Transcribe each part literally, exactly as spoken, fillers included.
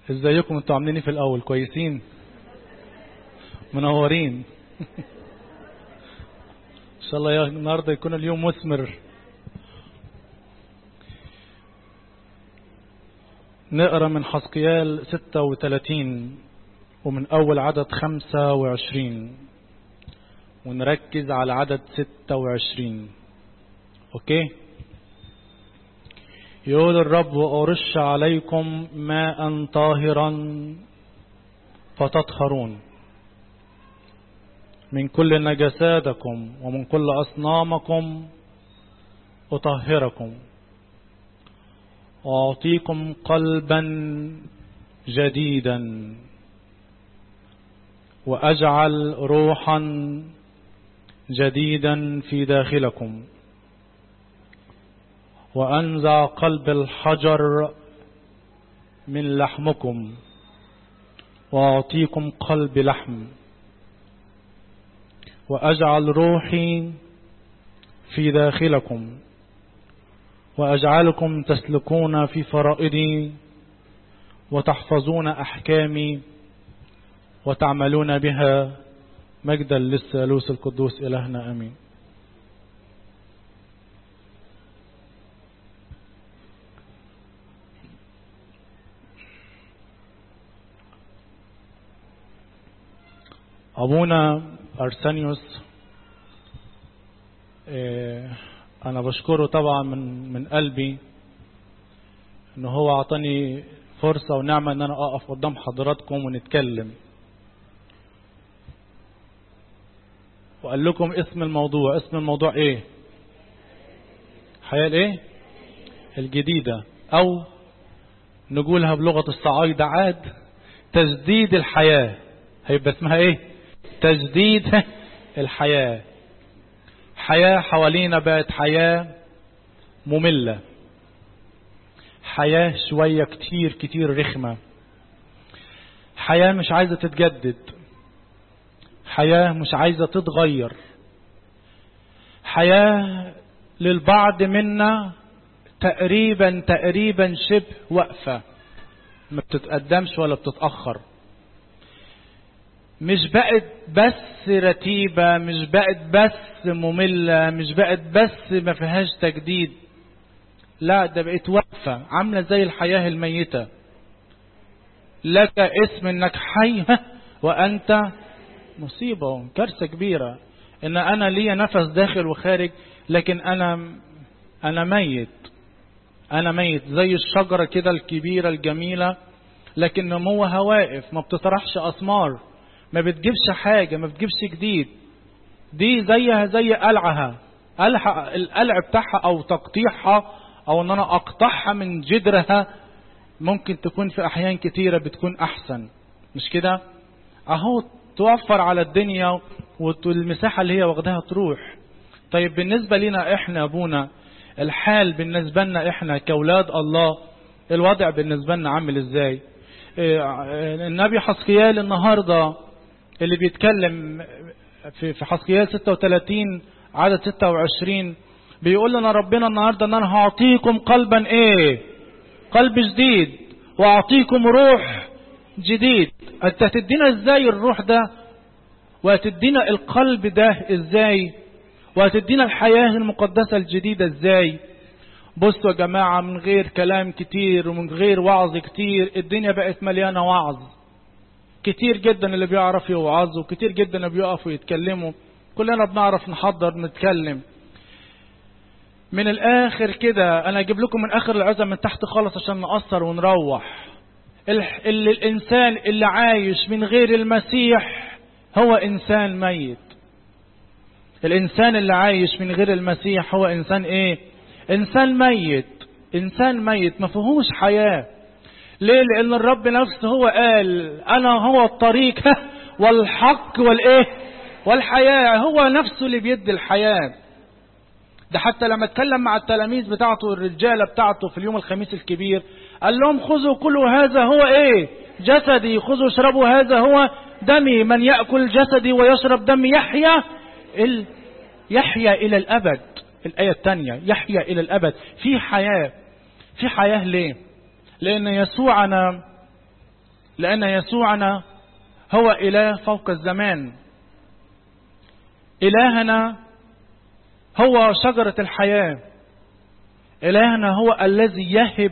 ازيكم انتوا عاملين ايه في الاول؟ كويسين منورين ان شاء الله يا النهارده يكون اليوم مثمر. نقرا من حزقيال ستة وثلاثين ومن اول عدد خمسة وعشرين ونركز على عدد ستة وعشرين. اوكي. يقول الرب: وأرش عليكم ماء طاهرا فتطهرون من كل نجساتكم ومن كل أصنامكم أطهركم، وأعطيكم قلبا جديدا، وأجعل روحا جديدا في داخلكم، وأنزع قلب الحجر من لحمكم، وأعطيكم قلب لحم، وأجعل روحي في داخلكم، وأجعلكم تسلكون في فرائضي وتحفظون أحكامي وتعملون بها، مجدا للثالوث القدوس إلهنا آمين. أبونا أرسانيوس أنا بشكره طبعا من من قلبي إنه هو أعطاني فرصة ونعمة إن أنا أقف قدام حضراتكم ونتكلم، وقال لكم اسم الموضوع. اسم الموضوع إيه؟ حياة الإيه؟ الجديدة، أو نقولها بلغة الصعايدة عاد تجديد الحياة. هيبقى اسمها إيه؟ تجديد الحياة. حياة حوالينا بقت حياة مملة، حياة شوية كتير كتير رخمة، حياة مش عايزة تتجدد، حياة مش عايزة تتغير، حياة للبعض منا تقريبا تقريبا شبه وقفة، ما بتتقدمش ولا بتتأخر. مش بقت بس رتيبة، مش بقت بس مملة، مش بقت بس ما فيهاش تجديد، لا ده بقت وقفة عاملة زي الحياة الميتة. لك اسم انك حي وانت مصيبة، كارثة كبيرة ان انا ليا نفس داخل وخارج، لكن انا انا ميت. انا ميت زي الشجرة كده الكبيرة الجميلة، لكن نموها واقف، ما بتطرحش اسمار، ما بتجيبش حاجة، ما بتجيبش جديد. دي زيها زي قلعها، القلع بتاعها او تقطيعها او ان انا اقطعها من جدرها ممكن تكون في احيان كتيرة بتكون احسن، مش كده؟ اهو توفر على الدنيا والمساحة اللي هي واخدها تروح. طيب بالنسبة لنا احنا ابونا، الحال بالنسبة لنا احنا كاولاد الله، الوضع بالنسبة لنا عامل ازاي؟ النبي حزقيال النهاردة اللي بيتكلم في حزقيال ستة وثلاثين عدد ستة وعشرين بيقول لنا ربنا النهاردة ان انا هعطيكم قلبا ايه؟ قلب جديد، واعطيكم روح جديد. انت هتدينا ازاي الروح ده؟ وهتدينا القلب ده ازاي؟ وهتدينا الحياة المقدسة الجديدة ازاي؟ بصوا يا جماعة، من غير كلام كتير ومن غير وعظ كتير، الدنيا بقت مليانة وعظ كتير جدا اللي بيعرف يوعظوا، كتير جدا اللي بيقفوا يتكلموا، كلنا بنعرف نحضر نتكلم. من الاخر كده انا اجيب لكم من اخر العزة من تحت خالص عشان نقصر ونروح. اللي الانسان اللي عايش من غير المسيح هو انسان ميت. الانسان اللي عايش من غير المسيح هو انسان ايه؟ انسان ميت. انسان ميت ما فيهوش حياة. ليه؟ لان الرب نفسه هو قال انا هو الطريق والحق والايه والحياة. هو نفسه اللي بيدي الحياة. ده حتى لما اتكلم مع التلاميذ بتاعته الرجالة بتاعته في اليوم الخميس الكبير قال لهم خذوا كلوا هذا هو ايه؟ جسدي، خذوا اشربوا هذا هو دمي، من يأكل جسدي ويشرب دمي يحيا ال... يحيا الى الابد. الآية الثانية يحيا الى الابد. في حياة، في حياة. ليه؟ لان يسوع انا لأن يسوعنا هو إله فوق الزمان. إلهنا هو شجرة الحياة. إلهنا هو الذي يهب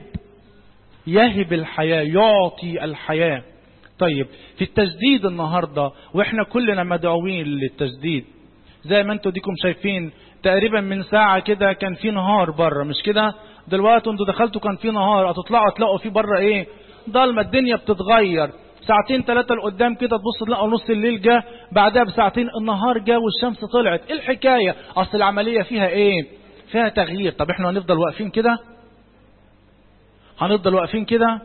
يهب الحياة، يعطي الحياة. طيب في التجديد النهاردة، وإحنا كلنا مدعوين للتجديد زي ما انتوا ديكم شايفين. تقريبا من ساعة كده كان في نهار بره، مش كده؟ دلوقتي انتوا دخلتوا كان في نهار، هتطلعوا تلاقوا في بره ايه؟ ضلمة. الدنيا بتتغير. ساعتين ثلاثة لقدام كده تبص تلاقوا نص الليل جه، بعدها بساعتين النهار جه والشمس طلعت. ايه الحكاية؟ اصل العملية فيها ايه؟ فيها تغيير. طب احنا هنفضل واقفين كده؟ هنفضل واقفين كده؟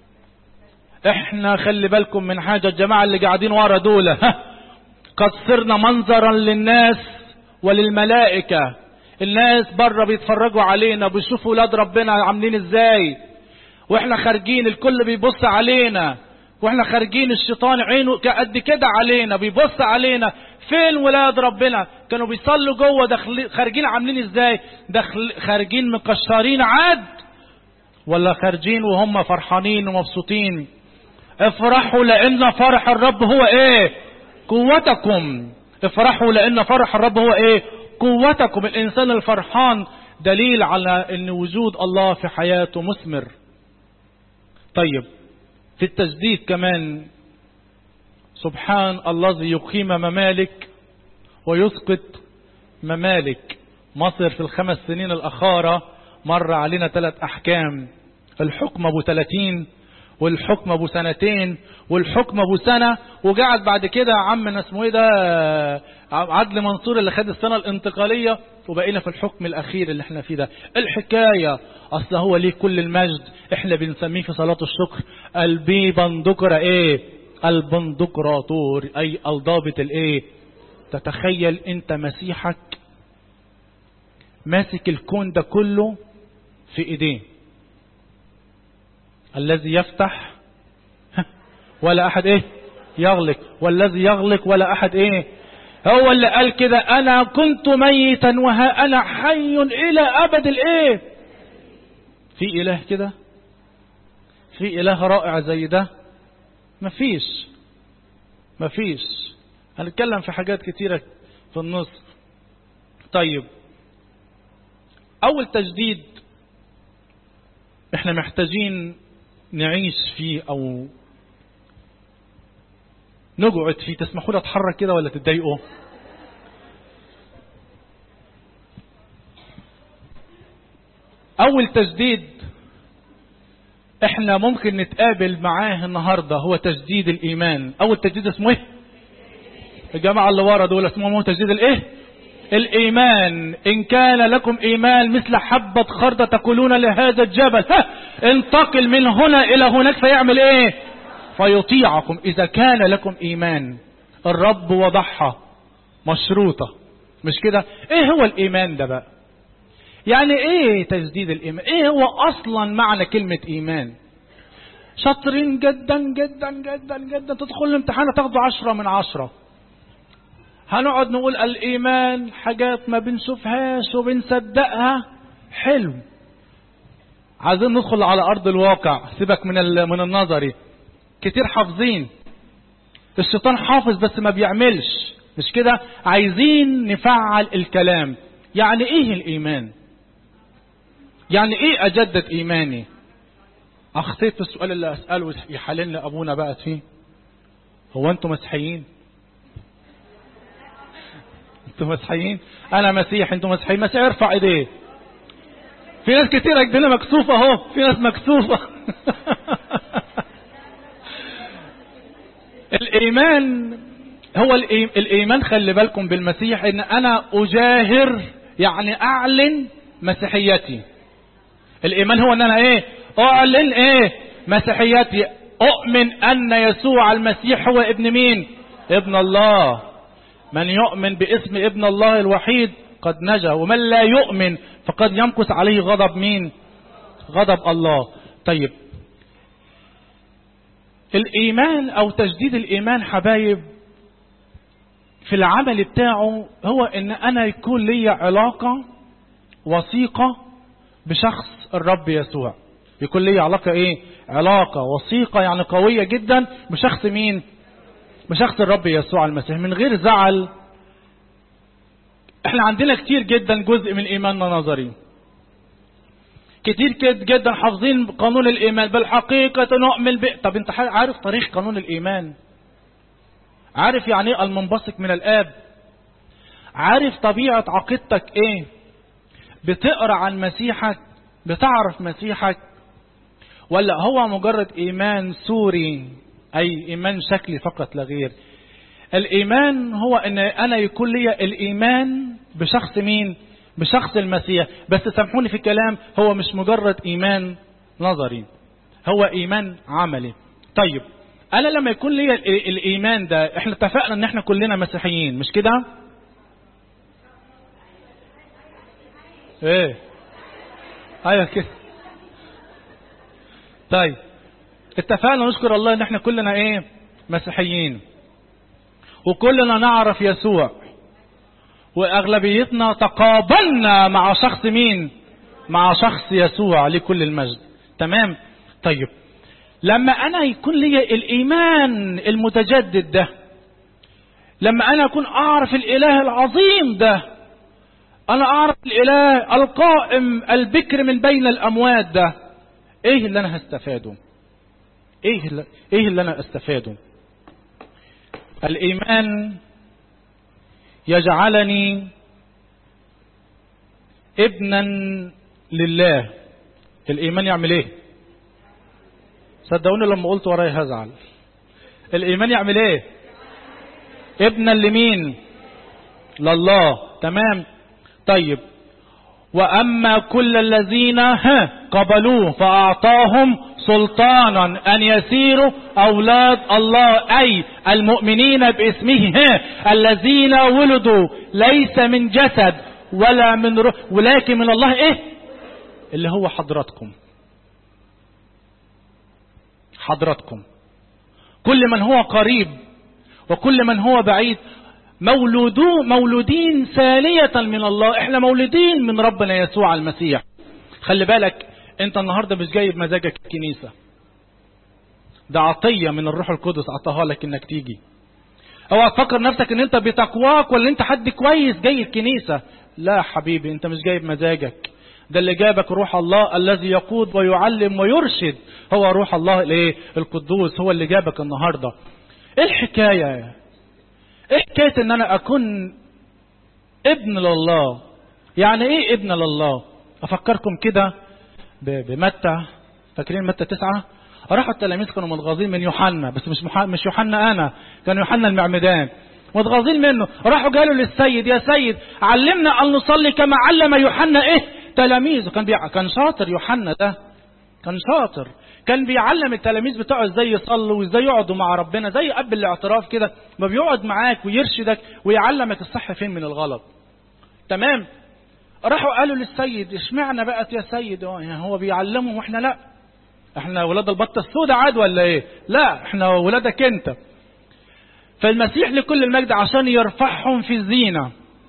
احنا خلي بالكم من حاجة، الجماعة اللي قاعدين ورا دول قد صرنا منظرا للناس وللملائكة. الناس بره بيتفرجوا علينا، بيشوفوا ولاد ربنا عاملين ازاي، واحنا خارجين الكل بيبص علينا، واحنا خارجين الشيطان عينه قد كده علينا، بيبص علينا. فين ولاد ربنا؟ كانوا بيصلوا جوه، داخل خارجين عاملين ازاي؟ داخل خارجين مكشرين عاد، ولا خارجين وهم فرحانين ومبسوطين؟ افرحوا لان فرح الرب هو ايه؟ قوتكم. افرحوا لان فرح الرب هو ايه؟ قوتكم. الانسان الفرحان دليل على ان وجود الله في حياته مثمر. طيب في التجديد كمان، سبحان الذي يقيم ممالك ويسقط ممالك. مصر في الخمس سنين الأخيرة مر علينا ثلاث أحكام: الحكم أبو ثلاثين، والحكم أبو سنتين، والحكم أبو سنة. وقعد بعد كده عمنا اسمه ايه ده، عدلي منصور اللي خد السنة الانتقالية، وبقينا في الحكم الأخير اللي احنا فيه ده. الحكاية أصلا هو ليه كل المجد. احنا بنسميه في صلاة الشكر البيبندقرة ايه؟ البندقراطور، أي الضابط الايه؟ تتخيل انت مسيحك ماسك الكون ده كله في ايديه، الذي يفتح ولا احد ايه يغلق، والذي يغلق ولا احد ايه. هو اللي قال كده: انا كنت ميتا وها انا حي الى ابد الايه. في اله كده؟ في اله رائع زي ده؟ مفيش مفيش. هنتكلم في حاجات كتيرة في النص. طيب اول تجديد احنا محتاجين نعيش فيه او نقعد فيه. تسمحوا لي اتحرك كده ولا تتضايقوا؟ اول تجديد احنا ممكن نتقابل معاه النهاردة هو تجديد الايمان. اول تجديد اسمه ايه؟ الجماعة اللي ورا دول اسمهم تجديد الايه؟ الايمان. ان كان لكم ايمان مثل حبة خردة تقولون لهذا الجبل ها انتقل من هنا الى هناك فيعمل ايه؟ فيطيعكم. اذا كان لكم ايمان، الرب وضعها مشروطة، مش كده؟ ايه هو الايمان ده بقى؟ يعني ايه تجديد الايمان؟ ايه هو اصلا معنى كلمة ايمان؟ شاطرين جدا جدا جدا جدا، تدخل الامتحان تاخدوا عشرة من عشرة. هنقعد نقول الايمان حاجات ما بنشوفهاش وبنصدقها. حلو. عايزين ندخل على ارض الواقع، سيبك من من النظري. كتير حافظين، الشيطان حافظ بس ما بيعملش، مش كده؟ عايزين نفعل الكلام. يعني ايه الايمان؟ يعني ايه اجدد ايماني؟ اخطيت في السؤال اللي اساله يحللني ابونا بقى فيه. هو انتم مسيحيين؟ انتم مسيحيين؟ انا مسيح، انتم مسيحيين؟ مسيح ارفع ايديه. في ناس كتير ايدينا مكسوفه اهو، في ناس مكسوفه. الايمان هو الايمان، خلي بالكم بالمسيح، ان انا اجاهر يعني اعلن مسيحيتي. الايمان هو ان انا ايه؟ اعلن ايه؟ مسيحيتي. اؤمن ان يسوع المسيح هو ابن مين؟ ابن الله. من يؤمن باسم ابن الله الوحيد قد نجا، ومن لا يؤمن فقد يمكث عليه غضب مين؟ غضب الله. طيب الايمان او تجديد الايمان حبايب في العمل بتاعه هو ان انا يكون لي علاقة وثيقة بشخص الرب يسوع. يكون لي علاقة ايه؟ علاقة وثيقة يعني قوية جدا بشخص مين؟ بشخص الرب يسوع المسيح من غير زعل. احنا عندنا كتير جدا جزء من ايماننا نظري، كتير جدا حافظين قانون الايمان بالحقيقة نؤمن ب... طب انت عارف طريق قانون الايمان؟ عارف يعني ايه المنبثق من الاب؟ عارف طبيعة عقيدتك ايه؟ بتقرأ عن مسيحك؟ بتعرف مسيحك؟ ولا هو مجرد ايمان سوري، اي ايمان شكلي فقط لا غير؟ الايمان هو ان انا يكون لي الايمان بشخص مين؟ بشخص المسيح. بس سامحوني في الكلام، هو مش مجرد ايمان نظري، هو ايمان عملي. طيب انا لما يكون لي الايمان ده، احنا اتفقنا ان احنا كلنا مسيحيين مش كده؟ ايه ايوه كده. طيب اتفقنا نشكر الله ان احنا كلنا ايه؟ مسيحيين، وكلنا نعرف يسوع، واغلبيتنا تقابلنا مع شخص مين؟ مع شخص يسوع لكل المجد. تمام. طيب لما انا يكون لي الايمان المتجدد ده، لما انا اكون اعرف الاله العظيم ده، انا اعرف الاله القائم البكر من بين الاموات ده، ايه اللي انا هستفاده؟ ايه اللي, إيه اللي انا استفاده؟ الايمان يجعلني ابنا لله. الايمان يعمل ايه؟ صدقوني لما قلت ورايا هزعل. الايمان يعمل ايه؟ ابنا لمين؟ لله. تمام. طيب واما كل الذين ها قبلوه فاعطاهم سلطانا ان يسيروا اولاد الله، اي المؤمنين باسمه، ها الذين ولدوا ليس من جسد ولا من روح ولكن من الله، ايه اللي هو حضراتكم. حضراتكم كل من هو قريب وكل من هو بعيد مولودو مولودين ثانية من الله. احنا مولودين من ربنا يسوع المسيح. خلي بالك انت النهاردة مش جاي بمزاجك الكنيسة، ده عطية من الروح القدس عطاها لك انك تيجي. اوعى تفكر نفسك ان انت بتقواك ولا انت حد كويس جاي الكنيسة. لا حبيبي، انت مش جاي بمزاجك، ده اللي جابك روح الله الذي يقود ويعلم ويرشد، هو روح الله الايه القدوس، هو اللي جابك النهاردة. ايه الحكاية؟ ايه حكاية ان انا اكون ابن لله؟ يعني ايه ابن لله؟ افكركم كده بمتى، فاكرين متى تسعة؟ راحوا التلاميذ كانوا متغاظين من يوحنا، بس مش مش يوحنا انا، كان يوحنا المعمدان متغاظين منه. راحوا قالوا للسيد يا سيد علمنا ان نصلي كما علم يوحنا ايه تلاميذه. كان بيع... كان شاطر يوحنا ده، كان شاطر، كان بيعلم التلاميذ بتوعه ازاي يصلوا وازاي يقعدوا مع ربنا، زي اب الاعتراف كده، ما بيقعد معاك ويرشدك ويعلمك الصح فين من الغلط. تمام. راحوا قالوا للسيد اشمعنى بقت يا سيد يعني هو بيعلمهم واحنا لا؟ احنا ولاد البطه السوداء عاد ولا ايه؟ لا احنا ولادك انت. فالمسيح لكل المجد عشان يرفعهم في الزينه،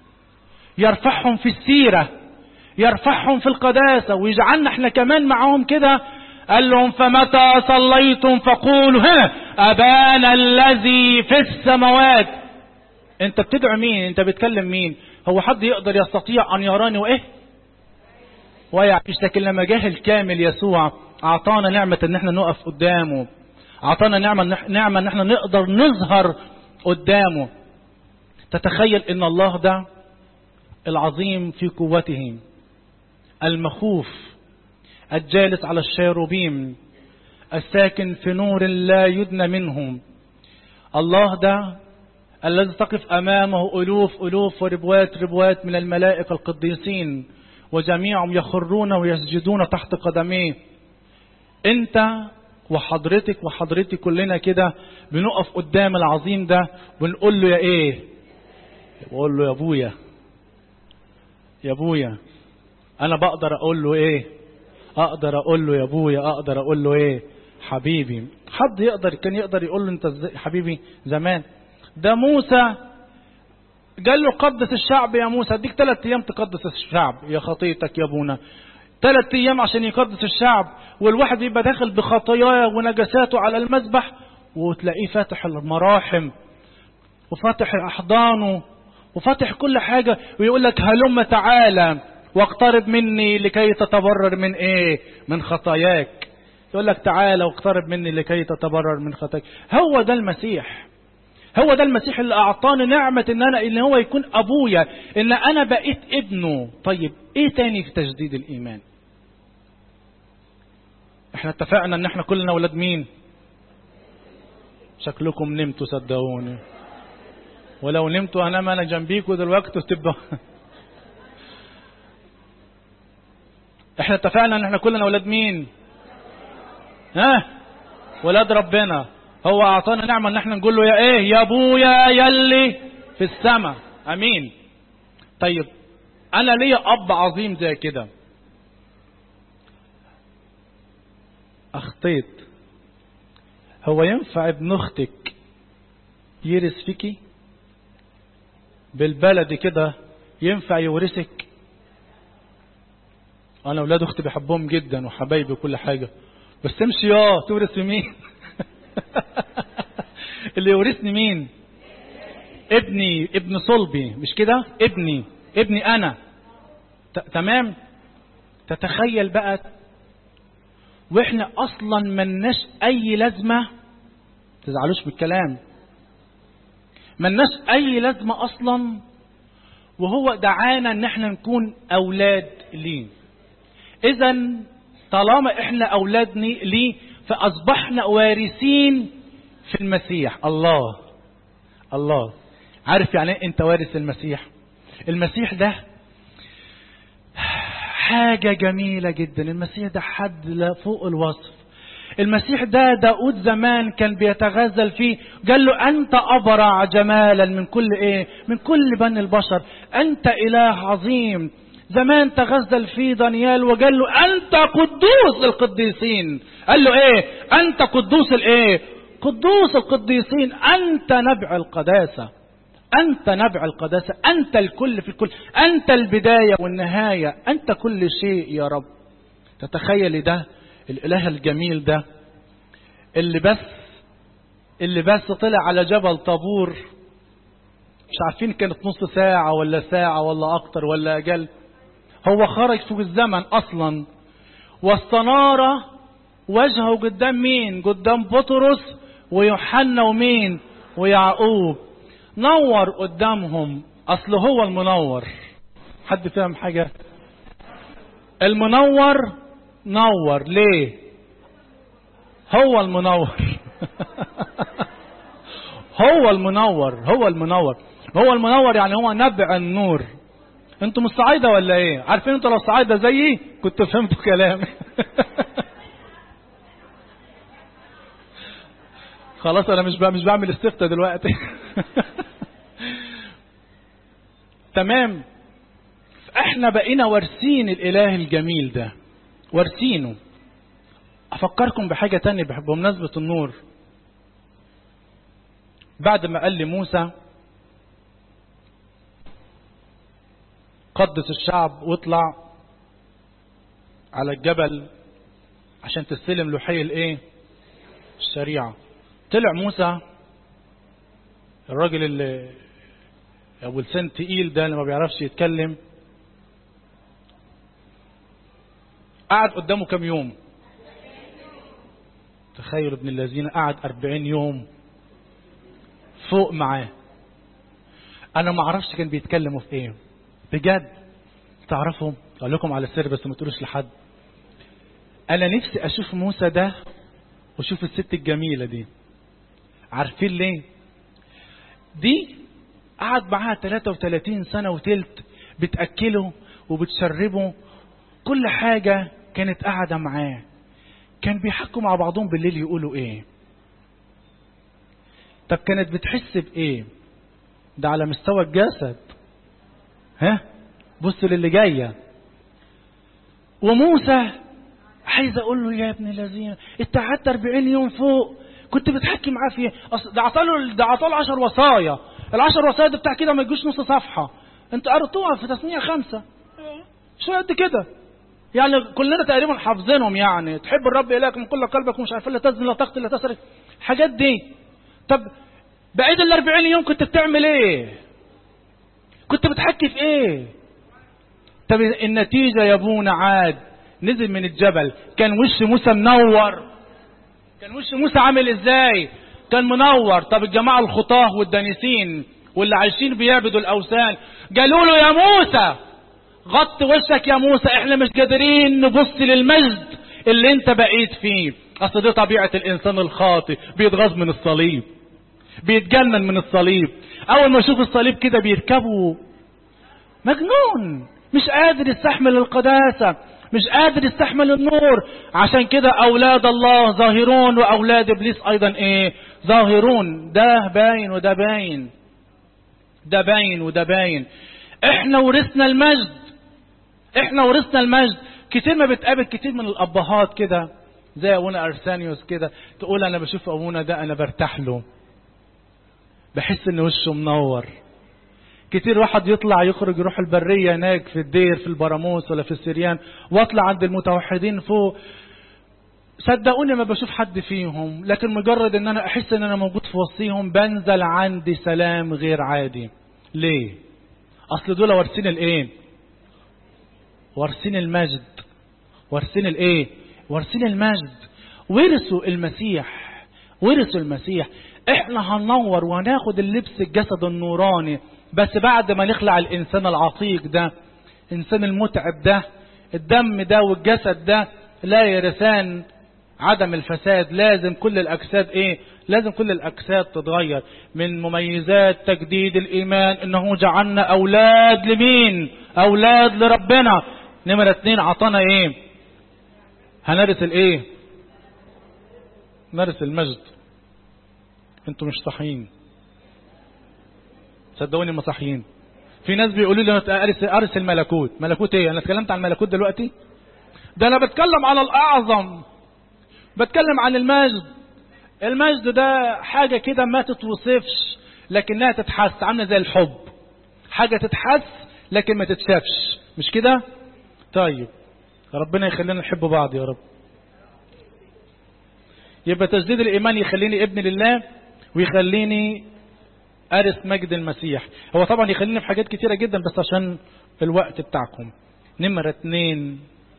يرفعهم في السيره، يرفعهم في القداسه، ويجعلنا احنا كمان معاهم كده. قال لهم فمتى صليتم فقولوا ها ابانا الذي في السماوات. انت بتدعو مين؟ انت بتكلم مين؟ هو حد يقدر يستطيع ان يراني وايه ويعيش؟ لكن لما جه الكامل يسوع اعطانا نعمة ان احنا نقف قدامه، اعطانا نعمة نعمة ان احنا نقدر نظهر قدامه. تتخيل ان الله ده العظيم في قوته، المخوف، الجالس على الشيروبيم، الساكن في نور لا يدنى منهم. الله ده الذي تقف أمامه ألوف ألوف وربوات ربوات من الملائكة القديسين، وجميعهم يخرون ويسجدون تحت قدميه. انت وحضرتك وحضرتي كلنا كده بنقف قدام العظيم ده ونقول له يا ايه؟ بقول له يا ابويا، يا ابويا. انا بقدر اقول له ايه؟ اقدر اقول له يا ابويا، اقدر اقول له ايه؟ حبيبي. حد يقدر كان يقدر يقول له انت ازاي حبيبي زمان؟ ده موسى قال له قدس الشعب يا موسى، اديك ثلاث ايام تقدس الشعب، يا خطيتك يا ابونا. ثلاث ايام عشان يقدس الشعب، والواحد يبقى داخل بخطاياه ونجساته على المذبح، وتلاقيه فاتح المراحم وفاتح احضانه وفاتح كل حاجة، ويقول لك هلم تعالى واقترب مني لكي تتبرر من ايه؟ من خطاياك. يقول لك تعالى واقترب مني لكي تتبرر من خطاياك. هو ده المسيح، هو ده المسيح اللي اعطاني نعمة ان انا ان هو يكون ابويا، ان انا بقيت ابنه. طيب ايه تاني في تجديد الايمان؟ احنا اتفقنا ان احنا كلنا ولاد مين؟ شكلكم نمتوا صدقوني، ولو نمتوا انام انا جنبيكوا دلوقتي وتبقى احنا اتفقنا ان احنا كلنا ولاد مين؟ ها؟ ولاد ربنا. هو اعطانا نعمة ان احنا نقول له يا ايه؟ يا ابويا يلي في السماء. امين. طيب انا ليا اب عظيم زي كده، اخطيت، هو ينفع ابن اختك يرث فيكي؟ بالبلد كده ينفع يورثك؟ انا اولاد اختي بحبهم جدا وحبايبي وكل حاجة، بس امشي يا تورث في مين؟ اللي يورثني مين؟ ابني، ابن صلبي، مش كده؟ ابني ابني انا. تمام. تتخيل بقى واحنا اصلا مناش اي لازمة، تزعلوش بالكلام، مناش اي لازمة اصلا، وهو دعانا ان احنا نكون اولاد ليه. اذا طالما احنا اولاد ليه فاصبحنا وارثين في المسيح. الله الله. عارف يعني ايه انت وارث المسيح؟ المسيح ده حاجة جميلة جدا. المسيح ده حد فوق الوصف. المسيح ده داود زمان كان بيتغزل فيه، قال له أنت أبرع جمالا من كل إيه؟ من كل بني البشر، أنت إله عظيم. زمان تغزل فيه دانيال وقال له أنت قدوس القديسين. قال له إيه؟ أنت قدوس الإيه؟ قدوس القديسين. أنت نبع القداسة، أنت نبع القداسة، أنت الكل في الكل، أنت البداية والنهاية، أنت كل شيء يا رب. تتخيل ده الإله الجميل ده اللي بس اللي بس طلع على جبل طابور، مش عارفين كانت نص ساعة ولا ساعة ولا أكتر ولا أقل، هو خرج في الزمن أصلا، واستنار وجهه قدام مين؟ قدام بطرس ويوحنا ومين؟ ويعقوب. نور قدامهم، أصل هو المنور. حد فاهم حاجة؟ المنور نور ليه؟ هو المنور. هو المنور هو المنور هو المنور يعني هو نبع النور. انتوا مش صعايدة ولا ايه؟ عارفين انتوا لو صعايدة زيي كنتوا فهمتوا كلامي. خلاص انا مش مش بعمل استفتاء دلوقتي. تمام. احنا بقينا وارثين الاله الجميل ده، وارثينه. افكركم بحاجة تانية بمناسبة النور. بعد ما قال لموسى قدس الشعب واطلع على الجبل عشان تستلم لوحي الايه؟ الشريعة. طلع موسى الراجل اللي ابو لسان تقيل ده اللي ما بيعرفش يتكلم، قعد قدامه كم يوم؟ تخيل ابن الذين قعد أربعين يوم فوق معاه. انا ما اعرفش كان بيتكلموا في ايه بجد. تعرفوا اقول لكم على السر بس ما تقولوش لحد. انا نفسي اشوف موسى ده واشوف الست الجميلة دي. عارفين ليه؟ دي قعد معاها ثلاثة وثلاثين سنة وتلت بتأكله وبتشربه، كل حاجة كانت قاعدة معاه. كان بيحكوا مع بعضهم بالليل يقولوا ايه؟ طب كانت بتحس بايه؟ ده على مستوى الجسد. ها؟ بص للي جاية. وموسى عايز اقول له يا ابن الذين انت قعدت أربعين يوم فوق كنت بتحكي معاه في ده عطاله ده عطاله عشر وصايا. العشر وصايا ده بتاع كده ما يجوش نص صفحة. انت قرأتوها في تثنية خمسة شو قد كده. يعني كلنا تقريبا حافظينهم، يعني تحب الرب إلهك من كل قلبك ومش عارف لا تزن لا تقتل لا تسرق، الحاجات دي. طب بعيد الأربعين يوم كنت بتعمل ايه؟ كنت بتحكي في ايه؟ طب النتيجة يا ابونا عاد نزل من الجبل، كان وش موسى منور، كان وش موسى عامل ازاي؟ كان منور. طب الجماعة الخطاه والدانسين واللي عايشين بيعبدوا الأوثان قالوا له يا موسى غط وشك يا موسى، احنا مش قادرين نبص للمجد اللي انت بقيت فيه. اصل دي طبيعة الانسان الخاطئ، بيتغاظ من الصليب، بيتجنن من الصليب، اول ما يشوف الصليب كده بيركبه مجنون، مش قادر يستحمل القداسة، مش قادر يستحمل النور. عشان كده اولاد الله ظاهرون واولاد ابليس ايضا ايه؟ ظاهرون. ده باين وده باين، ده باين وده باين. احنا ورثنا المجد، احنا ورثنا المجد. كتير ما بتقابل كتير من الابهات كده زي ابونا ارسانيوس كده، تقول انا بشوف ابونا ده انا برتاح له، بحس ان وشه منور. كتير واحد يطلع يخرج يروح البرية هناك في الدير في البراموس ولا في السريان، واطلع عند المتوحدين فوق، صدقوني ما بشوف حد فيهم، لكن مجرد ان انا احس ان انا موجود في وسطيهم بنزل عندي سلام غير عادي. ليه؟ اصل دول وارثين الايه؟ وارثين المجد. وارثين الايه؟ وارثين المجد. ورثوا المسيح، ورثوا المسيح. احنا هننور وهناخد اللبس الجسد النوراني، بس بعد ما نخلع الانسان العتيق ده، الانسان المتعب ده، الدم ده والجسد ده لا يرثان عدم الفساد. لازم كل الاجساد ايه؟ لازم كل الاجساد تتغير. من مميزات تجديد الايمان انه جعلنا اولاد لمين؟ اولاد لربنا. نمرة اتنين عطانا ايه؟ هنرث الايه؟ نرث المجد. انتوا مش صحيين، صدقوني ما صحيين. في ناس بيقولوا لي ارث ارث الملكوت. ملكوت ايه؟ انا اتكلمت عن الملكوت دلوقتي؟ ده انا بتكلم على الاعظم، بتكلم عن المجد. المجد ده حاجة كده ما تتوصفش لكنها تتحس، عامله زي الحب، حاجة تتحس لكن ما تتشافش، مش كده؟ طيب ربنا يخلينا نحب بعض يا رب. يبقى تجديد الإيمان يخليني ابن لله ويخليني أرث مجد المسيح. هو طبعا يخليني في حاجات كتيرة جدا بس عشان الوقت بتاعكم. نمرة اتنين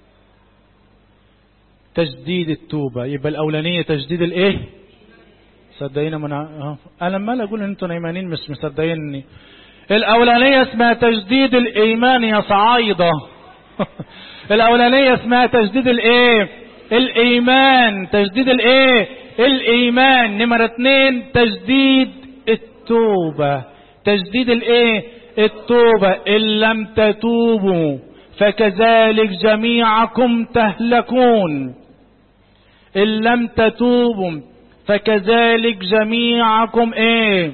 تجديد التوبة. يبقى الأولانية تجديد الإيه؟ صدقينا من أنا أنا ما أقول إن أنتوا نايمانين مش مصدقيني. الأولانية اسمها تجديد الإيمان يا صعايدة. الأولانية اسمها تجديد الإيه؟ الإيمان. تجديد الإيه؟ الإيمان. نمرة اتنين تجديد التوبة. تجديد الإيه؟ التوبة. إن لم تتوبوا فكذلك جميعكم تهلكون. إن لم تتوبوا فكذلك جميعكم إيه؟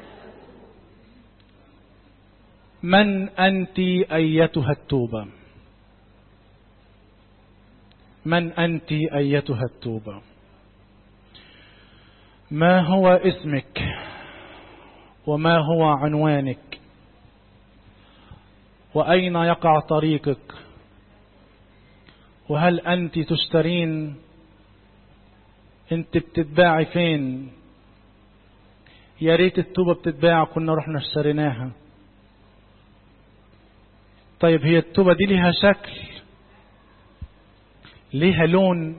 من أنت أيتها التوبة؟ من أنت أيتها التوبة؟ ما هو اسمك وما هو عنوانك وأين يقع طريقك؟ وهل أنت تشترين؟ أنت بتتباعي فين؟ يا ريت التوبة بتتباع كنا رحنا اشتريناها. طيب هي التوبة دي لها شكل، ليها لون،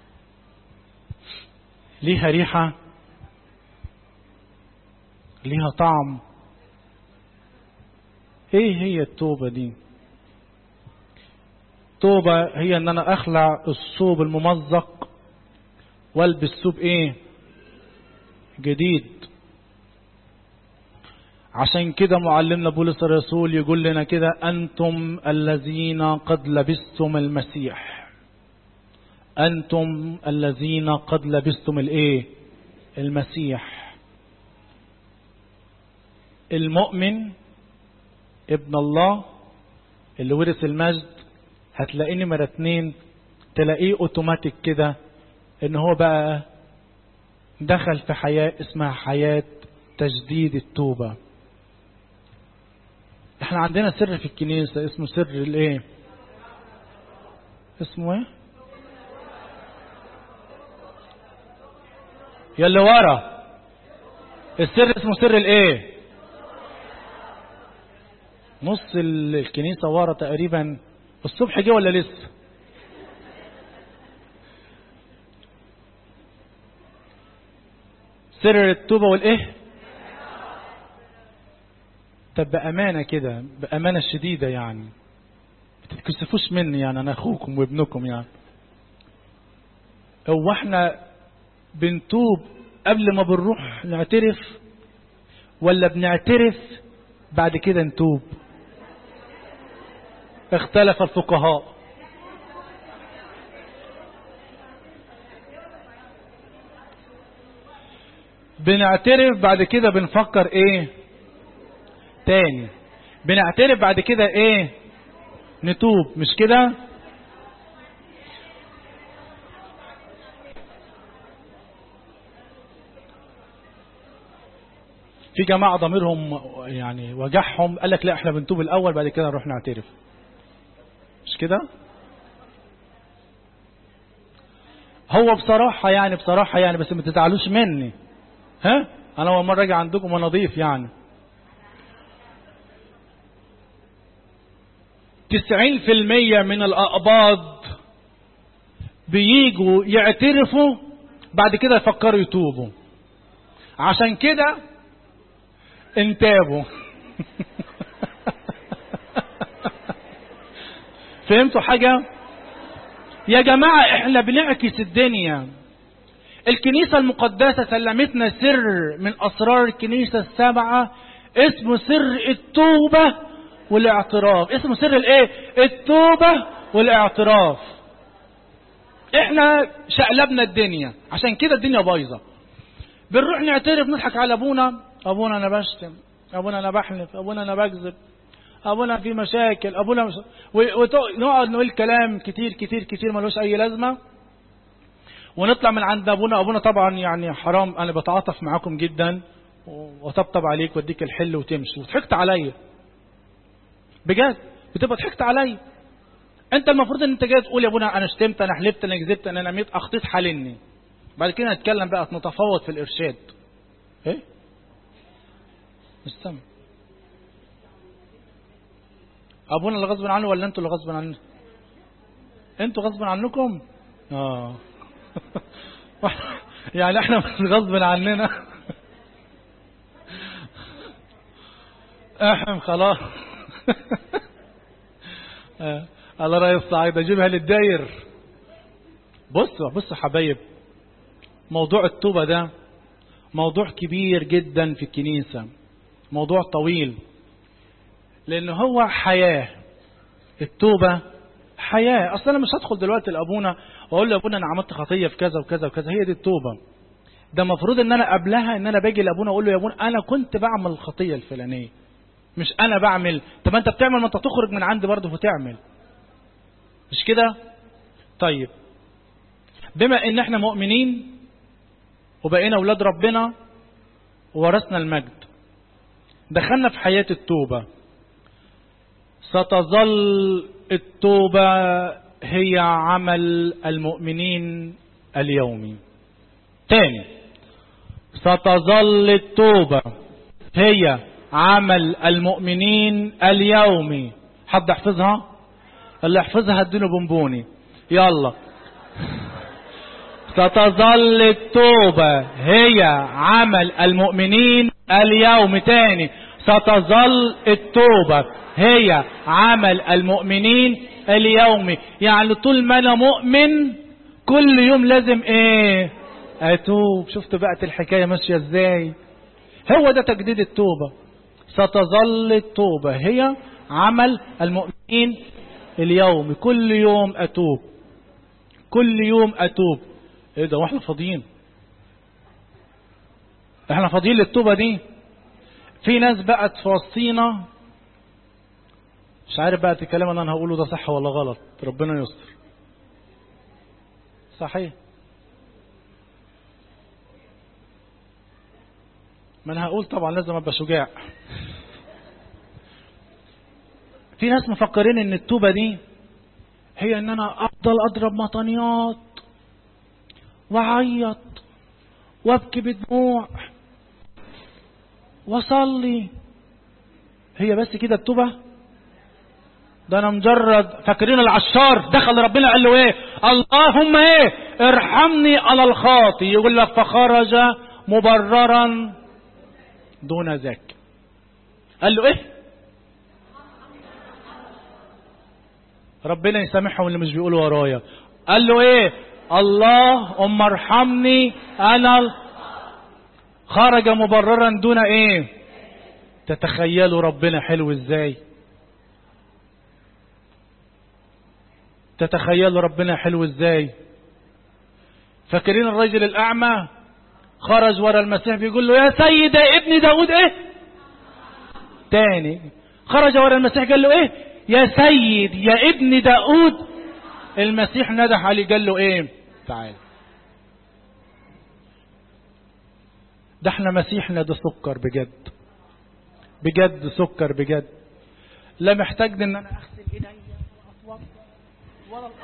ليها ريحة، ليها طعم. ايه هي التوبة دي؟ توبة هي ان انا اخلع الثوب الممزق والبس ثوب ايه؟ جديد. عشان كده معلمنا بولس الرسول يقول لنا كده انتم الذين قد لبستم المسيح. أنتم الذين قد لبستم الإيه؟ المسيح. المؤمن ابن الله اللي ورث المجد هتلاقيه نمرة اتنين، تلاقيه اوتوماتيك كده ان هو بقى دخل في حياة اسمها حياة تجديد التوبة. احنا عندنا سر في الكنيسة اسمه سر الايه؟ اسمه ايه؟ يلي ورا السر اسمه سر الايه؟ نص الكنيسة ورا تقريبا. الصبح جه ولا لسه؟ سر التوبة والايه؟ طب بأمانة كده، بأمانة شديدة يعني، ما تتكسفوش مني يعني، انا اخوكم وابنكم يعني. هو احنا بنتوب قبل ما بنروح نعترف ولا بنعترف بعد كده نتوب؟ اختلف الفقهاء. بنعترف بعد كده بنفكر ايه تاني، بنعترف بعد كده ايه نتوب، مش كده؟ في جماعة ضميرهم يعني وجعهم، قال لك لا احنا بنتوب الاول بعد كده نروح نعترف، مش كده؟ هو بصراحة يعني بصراحة يعني بس ما تزعلوش مني، ها انا اول مرة اجي عندكم وانا ضيف يعني. تسعين في المية من الأقباض بييجوا يعترفوا بعد كده يفكروا يتوبوا، عشان كده انتابوا. فهمتوا حاجة يا جماعة؟ احنا بنعكس الدنيا. الكنيسة المقدسة سلمتنا سر من أسرار الكنيسة السبعة اسمه سر التوبة والاعتراف. اسمه سر الايه؟ التوبة والاعتراف. احنا شقلبنا الدنيا، عشان كده الدنيا بايظة. بنروح نعترف نضحك على ابونا، ابونا انا بشتم، ابونا انا بحلف، ابونا انا بكذب، ابونا في مشاكل، ابونا مش... ونقعد نقول كلام كتير كتير كتير ملوش اي لازمة، ونطلع من عند ابونا. ابونا طبعا يعني حرام، انا بتعاطف معاكم جدا وطبطب عليك واديك الحل وتمشي، وضحكت عليا بجد، بتبقى ضحكت عليا. انت المفروض ان انت جاي تقول يا ابونا انا شتمت، انا حلفت، انا كذبت، انا نميت، اخطيت، حللني. بعد كده نتكلم بقى، نتفاوض في الارشاد. ايه مش سامع؟ ابونا اللي غصب عنه ولا انتوا اللي غصب عنه؟ انتوا غصب عنكم. اه يعني احنا مش غصب عننا. احنا خلاص. على رأي الصعيد اجيبها للداير. بصوا بصوا حبايب، موضوع التوبة ده موضوع كبير جدا في الكنيسة، موضوع طويل، لان هو حياة. التوبة حياة. اصلا انا مش هدخل دلوقتي لابونا واقول له ابونا انا عملت خطية في كذا وكذا وكذا، هي دي التوبة. ده مفروض ان انا قبلها ان انا باجي لابونا اقول له يا ابونا انا كنت بعمل الخطية الفلانية، مش انا بعمل. طب انت بتعمل، ما انت تخرج من عندي برضه وتعمل، مش كده؟ طيب بما ان احنا مؤمنين وبقينا اولاد ربنا وورثنا المجد، دخلنا في حياة التوبة. ستظل التوبة هي عمل المؤمنين اليومي. تاني، ستظل التوبة هي عمل المؤمنين اليومي. حد يحفظها؟ اللي يحفظها اديله بونبوني. يلا. ستظل التوبة هي عمل المؤمنين اليوم. تاني، ستظل التوبة هي عمل المؤمنين اليومي. يعني طول ما انا مؤمن كل يوم لازم ايه؟ اتوب. شفت بقت الحكاية ماشية ازاي؟ هو ده تجديد التوبة. ستظل التوبة هي عمل المؤمنين اليومي. كل يوم اتوب، كل يوم اتوب. ايه ده واحنا فاضيين؟ احنا فاضيين للتوبة دي؟ في ناس بقت في وسطينا مش عارف بقى الكلام اللي انا هقوله ده صح ولا غلط، ربنا يستر. صحيح، ما انا هقول طبعا لازم ابقى شجاع. في ناس مفكرين ان التوبة دي هي ان انا افضل اضرب مطنيات واعيط وابكي بدموع واصلي. هي بس كده التوبة؟ ده انا مجرد فاكرين العشار دخل ربنا قال له ايه؟ اللهم ايه؟ ارحمني على الخاطي. يقول لك فخرج مبررا دون ذاك. قال له ايه؟ ربنا يسامحهم اللي مش بيقولوا ورايا. قال له ايه؟ اللهم ارحمني انا. خرج مبررا دون ايه؟ تتخيلوا ربنا حلو ازاي؟ تتخيلوا ربنا حلو ازاي؟ فاكرين الرجل الاعمى خرج ورا المسيح بيقول له يا سيد يا ابن داود ايه؟ تاني خرج ورا المسيح قال له ايه؟ يا سيد يا ابن داود. المسيح ندح عليه قال له ايه؟ تعال. ده احنا مسيحنا ده سكر بجد بجد، سكر بجد. لا محتاج ان انا اغسل ايديا ولا اتوضا ولا الارض.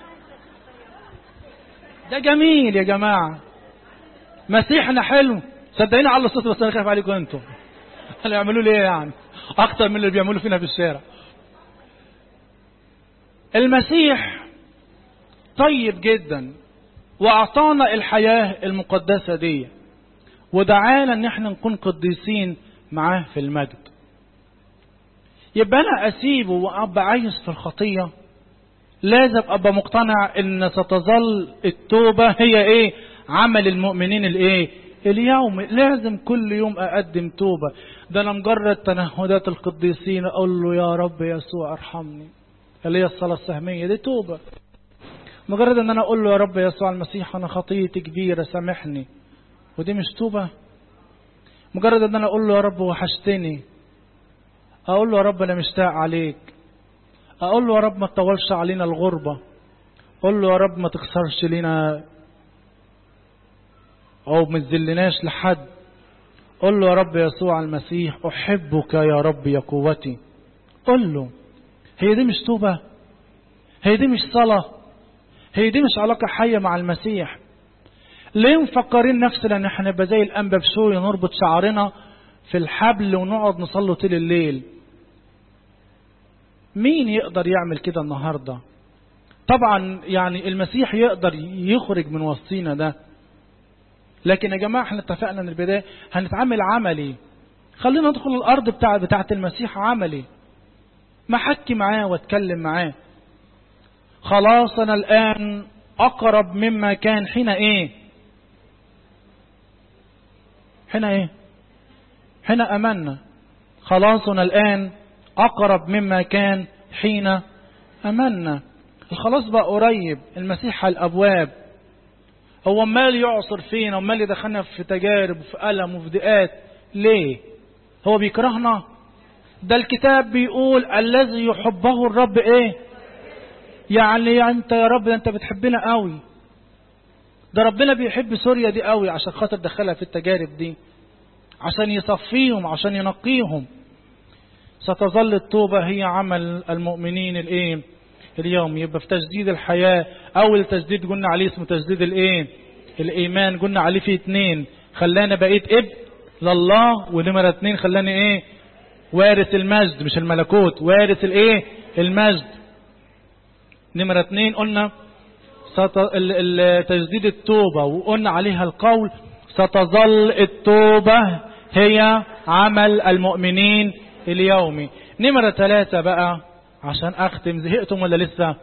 ده جميل يا جماعه، مسيحنا حلو صدقيني على الصوت. بس انا خايف عليكم انتم، اللي يعملوا لي ايه يعني اكتر من اللي بيعملوا فينا في الشارع. المسيح طيب جدا واعطانا الحياه المقدسه دي، ودعانا ان احنا نكون قديسين معاه في المجد. يبقى انا اسيبه وابقى عايش في الخطيه؟ لازم ابقى مقتنع ان ستظل التوبه هي ايه؟ عمل المؤمنين الايه؟ اليوم. لازم كل يوم اقدم توبه. ده انا مجرد تنهدات القديسين اقول له يا رب يسوع ارحمني، اللي هي الصلاه السهميه دي توبه. مجرد ان انا اقول له يا رب يسوع المسيح انا خطيتي كبيره سامحني، ودي مش توبه. مجرد ان انا اقول له يا رب وحشتني، اقول له يا رب انا مشتاق عليك، اقول له يا رب ما تطولش علينا الغربه، اقول له يا رب ما تكسرش لينا او ما تذلناش لحد، قل له يا رب يسوع المسيح احبك يا رب يا قوتي. قل له. هي دي مش توبه؟ هي دي مش صلاه؟ هي دي مش علاقه حيه مع المسيح؟ ليه مفكرين نفسنا ان احنا نبقى زي الانبا بشوي نربط شعرنا في الحبل ونقعد نصلي طول الليل؟ مين يقدر يعمل كده النهارده؟ طبعا يعني المسيح يقدر يخرج من وسطينا ده، لكن يا جماعه احنا اتفقنا من البدايه هنتعامل عملي. خلينا ندخل الارض بتاع بتاعه المسيح عملي، ما احكي معاه واتكلم معاه. خلاصنا الان اقرب مما كان حين ايه؟ حين ايه؟ حين امنا. خلاصنا الان اقرب مما كان حين امنا. الخلاص بقى قريب، المسيح على الابواب. هو مال يعصر فينا ومال يدخلنا في تجارب وفي ألم وفي ضيقات. ليه؟ هو بيكرهنا؟ ده الكتاب بيقول الذي يحبه الرب ايه؟ يعني انت يا رب ده انت بتحبنا قوي. ده ربنا بيحب سوريا دي قوي عشان خاطر دخلها في التجارب دي، عشان يصفيهم، عشان ينقيهم. ستظل التوبة هي عمل المؤمنين الايه؟ اليوم. يبقى في تجديد الحياة، اول تجديد قلنا عليه اسمه تجديد الايه؟ الايمان. قلنا عليه فيه اتنين، خلانا بقيت ابن لله، ونمرة اتنين خلاني ايه؟ وارث المجد، مش الملكوت، وارث الايه؟ المجد. نمرة اتنين قلنا تجديد التوبة، وقلنا عليها القول ستظل التوبة هي عمل المؤمنين اليومي. نمرة ثلاثة بقى عشان اختم، زهقتم ولا لسه؟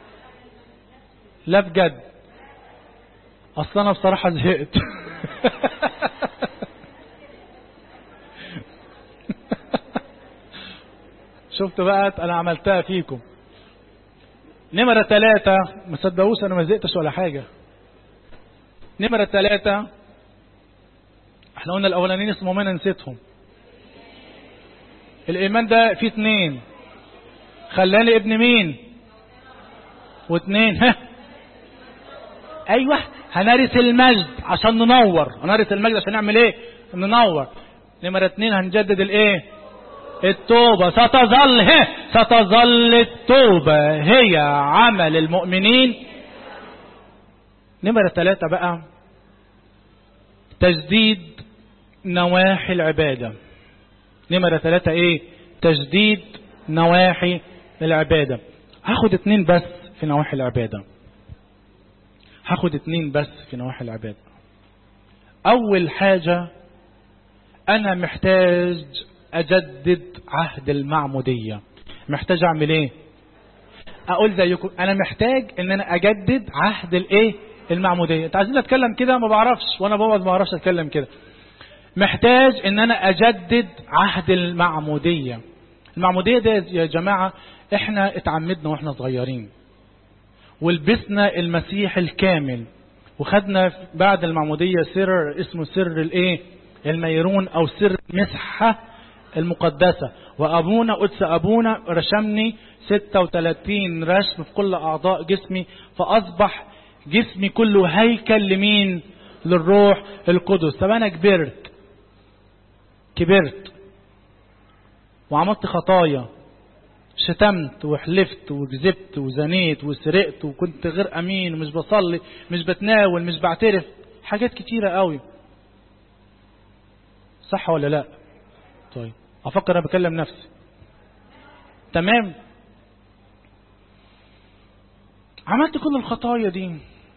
لا بجد، اصلا انا بصراحة زهقت. شفت بقى انا عملتها فيكم. نمرة ثلاثة، ما صدقوش انا ما زهقتش ولا حاجة. نمرة ثلاثة احنا قلنا الاولانيين اسمهم انا نسيتهم. الايمان ده فيه اتنين، خلاني ابن مين؟ واتنين ها ايوه هنرث المجد عشان ننور. هنرث المجد عشان نعمل ايه؟ ننور. نمرة اتنين هنجدد الايه؟ التوبة ستظل هي ستظل التوبة هي عمل المؤمنين. نمرة ثلاثة بقى تجديد نواحي العبادة. نمرة ثلاثة ايه؟ تجديد نواحي العبادة. هاخد اتنين بس في نواحي العبادة. هاخد اتنين بس في نواحي العبادة. اول حاجة انا محتاج اجدد عهد المعمودية. محتاج اعمل ايه؟ اقول زيكم انا محتاج ان انا اجدد عهد الايه؟ المعمودية. انت عايزين اتكلم كده ما بعرفش، وانا بقعد ما بعرفش اتكلم كده. محتاج ان انا اجدد عهد المعمودية. المعمودية دي يا جماعة احنا اتعمدنا واحنا صغيرين ولبسنا المسيح الكامل وخدنا بعد المعمودية سر اسمه سر الايه؟ الميرون او سر المسحة المقدسة. وابونا قدس ابونا رشمني ستة وثلاثين رشم في كل اعضاء جسمي، فاصبح جسمي كله هيكل لمين؟ للروح القدس. طب انا كبرت كبرت وعملت خطايا، شتمت وحلفت وكذبت وزنيت وسرقت وكنت غير امين ومش بصلي مش بتناول مش بعترف، حاجات كتيرة قوي. صح ولا لا؟ طيب افكر انا بكلم نفسي. تمام، عملت كل الخطايا دي،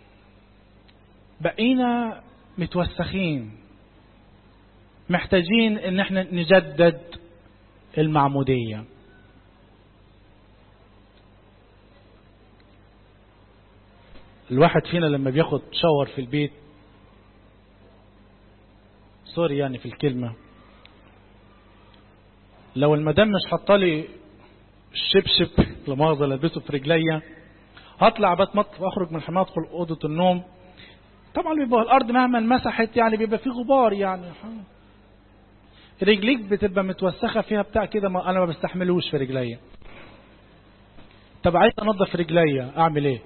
بقينا متوسخين، محتاجين ان احنا نجدد المعمودية. الواحد فينا لما بياخد شاور في البيت، سوري يعني في الكلمة، لو المدام مش حطالي الشبشب لمؤاخذة لبسه في رجليا، هطلع بتمط واخرج من الحمام ادخل اوضه النوم، طبعا بيبقى الارض مهما مسحت يعني بيبقى فيه غبار، يعني رجليك بتبقى متوسخه فيها بتاع كده، ما انا ما بستحملوش في رجليا. طب عايز انضف رجليا اعمل ايه؟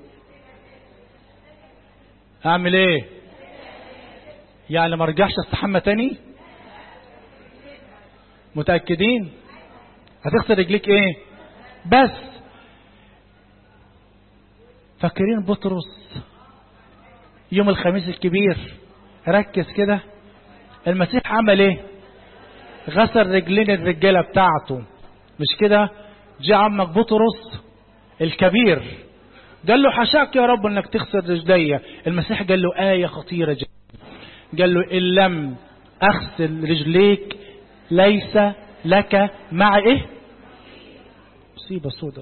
اعمل ايه؟ يعني ما ارجعش استحمى تاني؟ متاكدين؟ هتغسل رجليك ايه بس؟ فاكرين بطرس يوم الخميس الكبير؟ ركز كده، المسيح عمل ايه؟ غسل رجلين الرجاله بتاعته، مش كده؟ جاء عمك بطرس الكبير قال له حشاك يا رب انك تغسل رجليا. المسيح قال له آية خطيرة جدا، قال له إن لم أغسل رجليك ليس لك مع إيه؟ مصيبة سودة.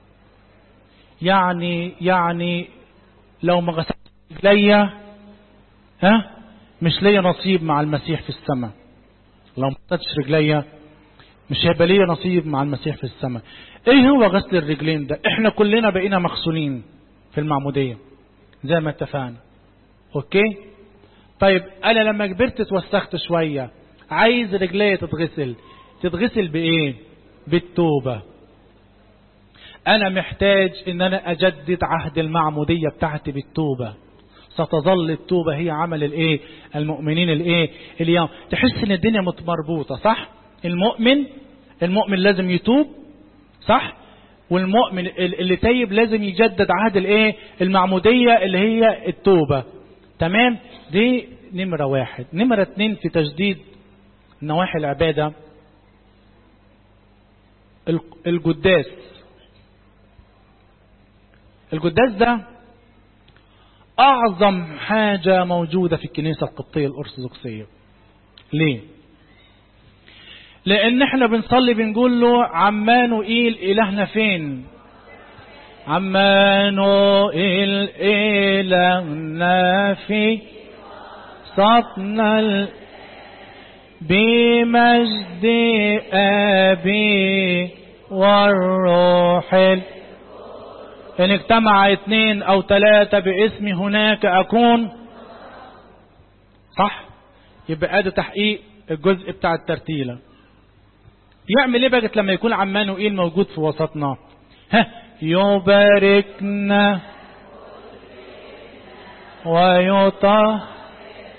يعني يعني لو ما غسلت رجليا ها مش ليا نصيب مع المسيح في السماء. لو ما غسلتش رجليا مش هيبقى ليا نصيب مع المسيح في السماء. ايه هو غسل الرجلين ده؟ احنا كلنا بقينا مغسولين في المعمودية زي ما اتفقنا، اوكي؟ طيب انا لما كبرت اتوسخت شوية، عايز رجليا تتغسل، تتغسل بايه؟ بالتوبة. انا محتاج ان انا اجدد عهد المعمودية بتاعتي بالتوبة. ستظل التوبة هي عمل الايه؟ المؤمنين الايه؟ اليوم. تحس ان الدنيا مربوطة، صح؟ المؤمن المؤمن لازم يتوب، صح؟ والمؤمن اللي تايب لازم يجدد عهد الايه؟ المعمودية اللي هي التوبة. تمام؟ دي نمرة واحد. نمرة اتنين في تجديد نواحي العبادة، القداس. القداس ده اعظم حاجة موجودة في الكنيسة القبطية الارثوذكسية. ليه؟ لان احنا بنصلي بنقول له عمانوئيل الهنا فين؟ عمانوئيل الهنا في وسطنا بمجد ابي والروح. ان اجتمع اثنين او ثلاثة باسمي هناك اكون. صح؟ يبقى ادي تحقيق الجزء بتاع الترتيلة. يعمل ايه بقى لما يكون عمانوئيل موجود في وسطنا؟ ها، يباركنا ويطهر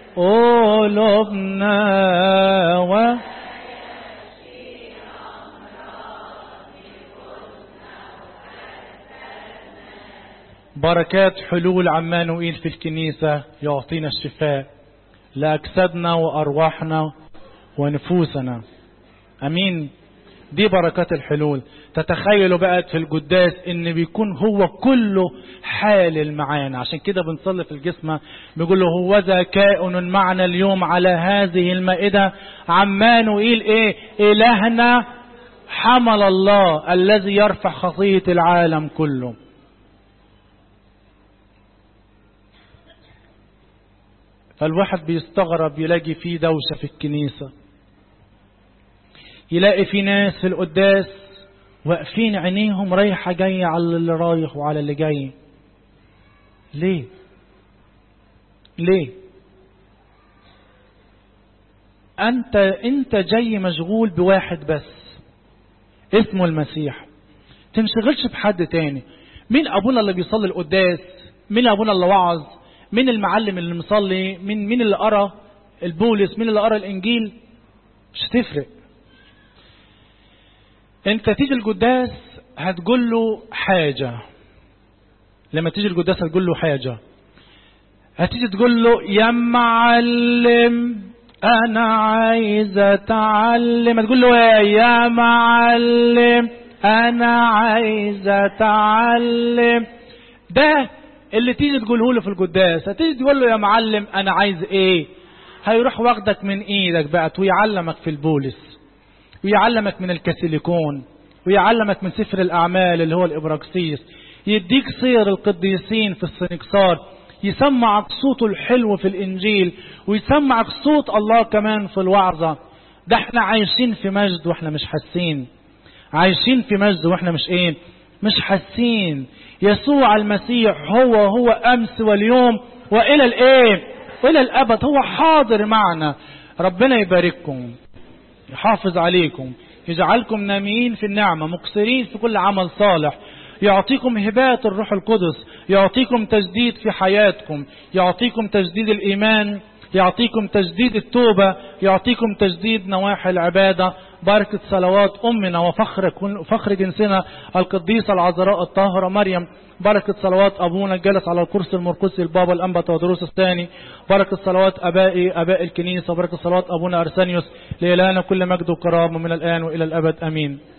قلوبنا و بركات حلول عمانوئيل في الكنيسة يعطينا الشفاء لأجسادنا وأرواحنا ونفوسنا. أمين. دي بركات الحلول. تتخيلوا بقى في القداس ان بيكون هو كله حالل معانا، عشان كده بنصلي في الجسمة بيقول له هوذا كائن معنا اليوم على هذه المائدة عمانوئيل ايه؟ إلهنا حمل الله الذي يرفع خطية العالم كله. فالواحد بيستغرب يلاقي فيه دوشة في الكنيسة، يلاقي في ناس في القداس واقفين عينيهم رايحة جاية على اللي رايح وعلى اللي جاي. ليه؟ ليه؟ أنت أنت جاي مشغول بواحد بس اسمه المسيح، تنشغلش بحد تاني. مين أبونا اللي بيصلي القداس؟ مين أبونا اللي وعظ؟ مين المعلم اللي مصلي؟ مين مين اللي قرأ البولس؟ مين اللي قرأ الإنجيل؟ مش تفرق. انت تيجي القداس هتقول له حاجة، لما تيجي القداس هتقول له حاجة، هتيجي تقول له يا معلم انا عايز اتعلم، هتقول له يا معلم انا عايز اتعلم. ده اللي تيجي تقوله له في القداس. هتيجي تقول له يا معلم انا عايز ايه، هيروح واخدك من ايدك بقى ويعلمك في البولس، ويعلمك من الكاسيليكون، ويعلمك من سفر الأعمال اللي هو الإبراكسيس، يديك سير القديسين في السنكسار، يسمعك صوته الحلو في الإنجيل، ويسمعك صوت الله كمان في الوعظة. ده احنا عايشين في مجد واحنا مش حاسين، عايشين في مجد واحنا مش ايه، مش حاسين. يسوع المسيح هو هو أمس واليوم وإلى الإيه، وإلى الأبد، هو حاضر معنا. ربنا يبارككم، يحافظ عليكم، يجعلكم نامين في النعمة، مقصرين في كل عمل صالح، يعطيكم هبات الروح القدس، يعطيكم تجديد في حياتكم، يعطيكم تجديد الإيمان، يعطيكم تجديد التوبة، يعطيكم تجديد نواحي العبادة. بركة صلوات أمنا وفخر فخر جنسنا القديسة العذراء الطاهرة مريم، بركة صلوات أبونا الجالس على الكرسي المرقسي البابا الأنبا تودروس الثاني، بركة صلوات أبائي أباء الكنيسة، بركة صلوات أبونا أرسانيوس، لإلهنا كل مجد وكرامة من الآن وإلى الأبد. أمين.